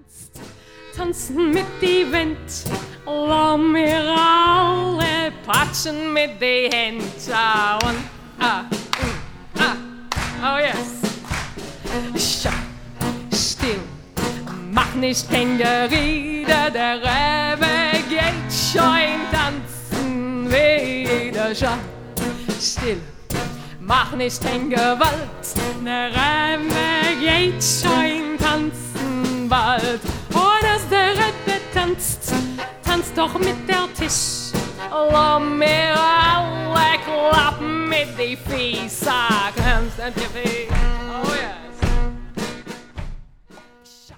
tanzen mit die Wind, lass mir alle patschen mit die Hände. Oh yes. Still, mach nicht kein Gerede, der Rebbe geht schon tanzen wieder schon. Still, mach nicht kein Gewalt, der Rebbe geht schon tanzen bald. Und als der Rebbe tanzt, tanzt doch mit der Tisch. Lass mir alle klappen mit die Füße, kannst du die Füße.